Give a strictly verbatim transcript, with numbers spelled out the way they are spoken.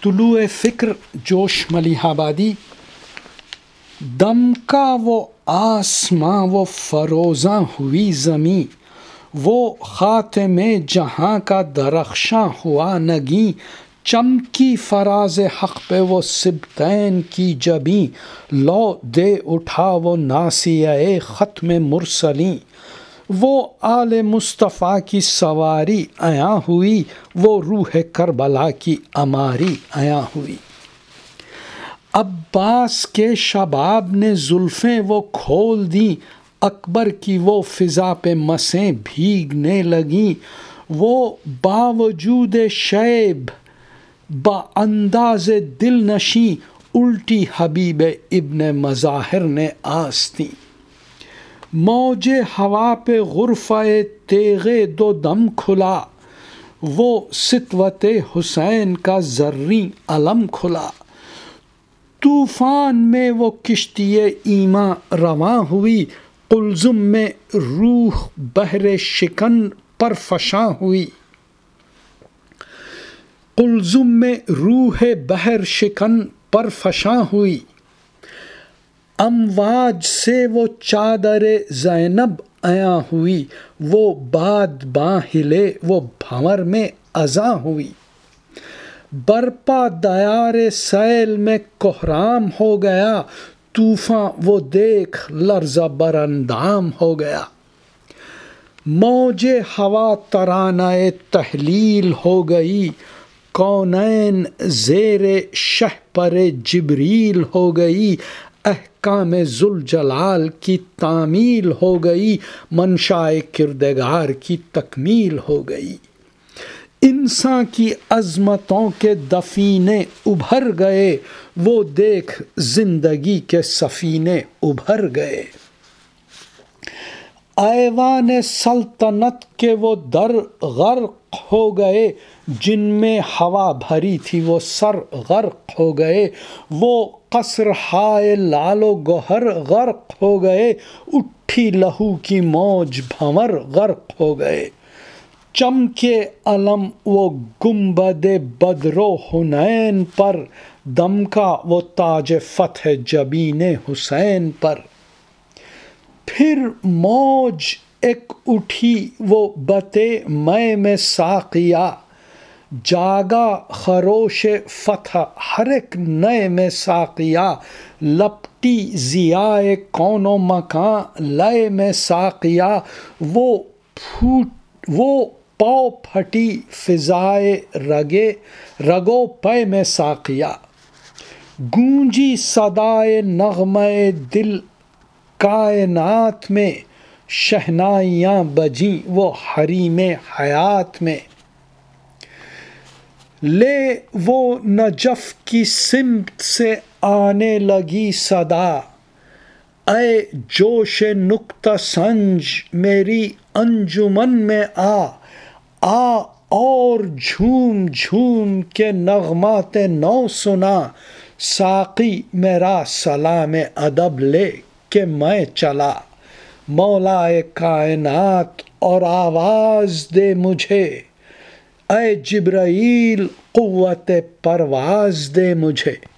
طلوع فکر جوش ملیح آبادی، دم کا وہ آسماں وہ فروزاں ہوئی زمیں، وہ خاتم جہاں کا درخشاں ہوا نگیں، چمکی فراز حق پہ وہ سبطین کی جبیں، لو دے اٹھا وہ ناسیہ ختم مرسلیں، وہ آل مصطفیٰ کی سواری عیاں ہوئی، وہ روح کربلا کی عماری عیاں ہوئی۔ عباس کے شباب نے زلفیں وہ کھول دیں، اکبر کی وہ فضا پہ مسیں بھیگنے لگیں، وہ باوجود شیب با انداز دل نشیں، الٹی حبیب ابن مظاہر نے آستیں۔ موج ہوا پہ غرفہ تیغ دو دم کھلا، وہ سطوت حسین کا زریں علم کھلا، طوفان میں وہ کشتی ایماں رواں ہوئی، قلزم میں روح بحر شکن پر فشاں ہوئی، قلزم میں روح بحر شکن پر فشاں ہوئی، امواج سے وہ چادر زینب عیاں ہوئی، وہ باد باں ہلے وہ بھنور میں اذاں ہوئی، برپا دیار سیل میں کوہرام ہو گیا، طوفاں وہ دیکھ لرزہ براندام ہو گیا، موج ہوا ترانہ تحلیل ہو گئی، کونین زیر شہپر جبریل ہو گئی، احکام ذوالجلال کی تعمیل ہو گئی، منشائے کردگار کی تکمیل ہو گئی، انسان کی عظمتوں کے دفینے ابھر گئے، وہ دیکھ زندگی کے سفینے ابھر گئے، ایوان سلطنت کے وہ در غرق ہو گئے، جن میں ہوا بھری تھی وہ سر غرق ہو گئے، وہ قصر ہائے لال و گوہر غرق ہو گئے، اٹھی لہو کی موج بھنور غرق ہو گئے، چمکے علم وہ گنبد بدر و حنین پر، دمکا وہ تاج فتح جبین حسین پر، پھر موج ایک اٹھی وہ بتے مے میں ساقیہ، جاگا خروش فتح ہر ایک نئے میں ساقیہ، لپٹی ضیائے کون و مکان لئے میں ساقیہ، وہ پھوٹ وہ پاؤ پھٹی فضائے رگے رگو پے میں ساقیہ، گونجی صدائے نغمہ دل کائنات میں، شہنائیاں بجیں وہ حریم حیات میں، لے وہ نجف کی سمت سے آنے لگی صدا، اے جوش نکتہ سنج میری انجمن میں آ، آ اور جھوم جھوم کے نغمات نو سنا، ساقی میرا سلام ادب لے کہ میں چلا، مولائے کائنات اور آواز دے مجھے، اے جبرائیل قوت پرواز دے مجھے۔